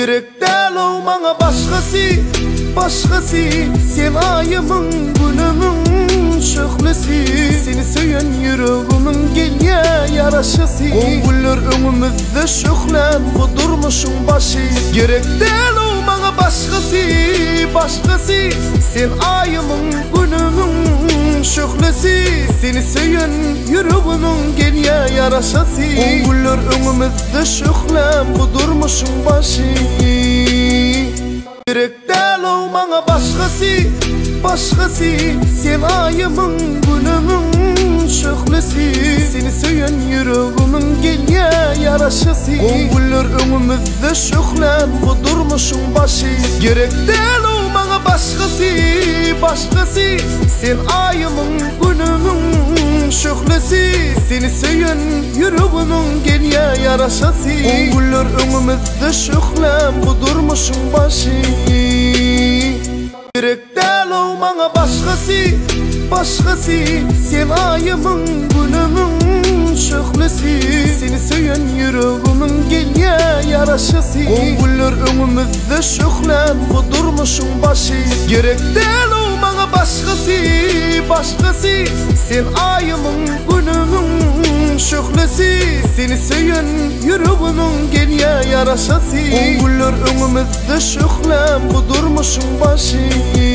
Gerek del o bana başkası Sen ayımın günümün şöhlesi Seni söyün yüreğimin gelye yaraşısı Konguller önümüzde şöhlen bu durmuşun başı Gerek del o bana başkası Sen ayımın günümün şöhlesi Seni söyün yüreğimin gelye yaraşısı Konguller önümüzde şöhlen bu durmuşun başı Gerek del o bana başkası Sen ayımın günümün şöhlesi Seni söyün yüreğimin gelye yaraşısı Konguller önümüzde şöhlen bu durmuşun başı Gerek del o bana başkası Sen ayımın günümün şöhlesi Seni söyün yüreğimin gelye yaraşısı Konguller önümüzde şöhlen bu durmuşun başı Gerek del o bana başkası Sen ayımın günümün şöhlesi Seni söyün yüreğimin gelye yaraşısı Konguller önümüzde şöhlen bu durmuşun başı Gerek del o bana başkası Sen ayımın günümün şöhlesi Seni söyün yüreğimin gelye yaraşısı Konguller önümüzde şöhlen bu durmuşun başı